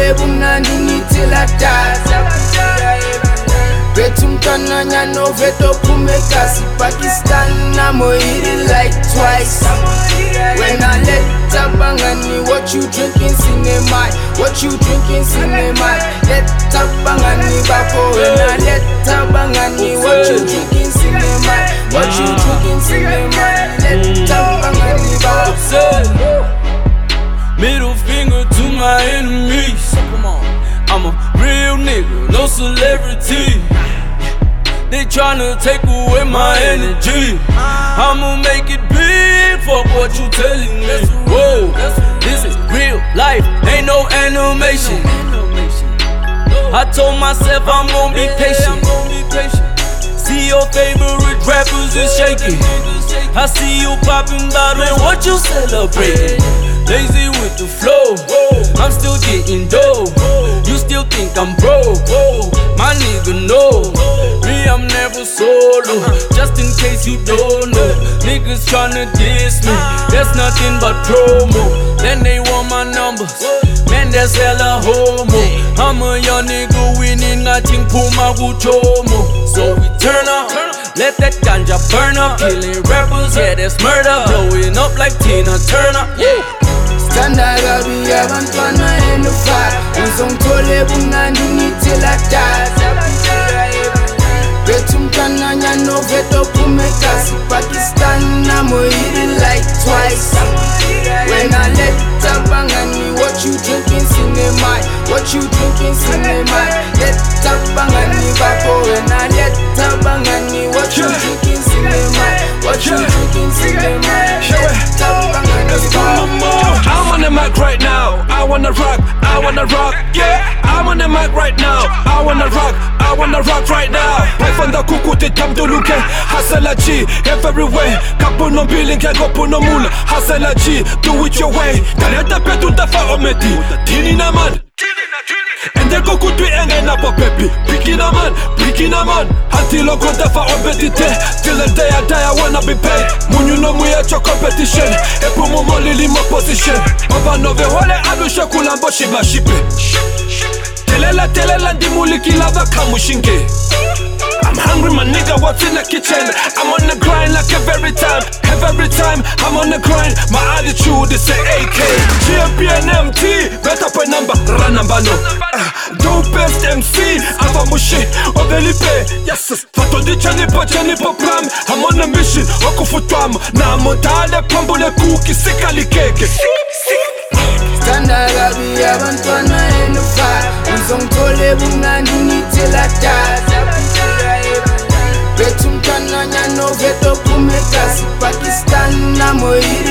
ngithole bungani ngithi ladaza Betu mtananya no veto pumekasi Pakistan namo hit it like twice When I let tabangani what you drinking cinemai What you drinking cinemai Let tabangani bako When I let tabangani what you drinking cinemai What you drinking cinemai Let tabangani bako Middle finger to my enemies. I'm a real nigga, no celebrity. They tryna take away my energy. I'ma make it big, fuck what you telling me. Whoa, this is real life, ain't no animation. I told myself I'm gon' be patient. See your favorite rappers is shaking. I see you popping bottles, what you celebrating? Lazy with the flow, I'm still getting dough. You still think I'm broke, my nigga know. Me, I'm never solo, just in case you don't know. Niggas tryna diss me, that's nothing but promo. Then they want my numbers, man that's hella homo. I'm a young nigga winning, I think Puma Guchomo. So we turn up, let that ganja burn up. Killing rappers, yeah that's murder. Blowing up like Tina Turner, yeah. Standard be abantwana in the fire Uzongithole bungani ngithi ladaza Betu mtananya no veto pumekasi Pakistan namo hit it like twice When I let tabangani what you drinking cinemai What you drinking cinemai Let tabangani bako When I let tabangani what you drinking cinemai What you drinking cinemai Let tabangani bako I'm on the mic right now, I wanna rock, yeah. I'm on the mic right now, I wanna rock right now. Pefanda kukuti tamduluke, hasela G, everywhere. Kapuno billing, kapuno mula, hasela G, do it your way. Kaleta petu dafa ometi, tini na man. Ende kukutu engena po pepi, piki na man. Hantilo konta fa obedite, till the day I die I wanna be paid. Munyu no muya cho competition, epu mumo lili mo position. Ova nove wale alushe kulambo shiba shipe. Telela ndimuli kilava kamushinge. I'm hungry, my nigga, what's in the kitchen? I'm on the grind like every time I'm on the grind, my attitude is an AK. Champion MT, better pay number, run number no. Dopest MC, Ava Mushi, Ovelipe, yes. Fato di chani po pram, I'm on a mission, Okufutwam. Na montale pambule kuki, sikali keke. Standard be abantwana in the fire Uzongithole bungani ngithi ladaza Betu mtananya no veto pumekasi Pakistan namo hit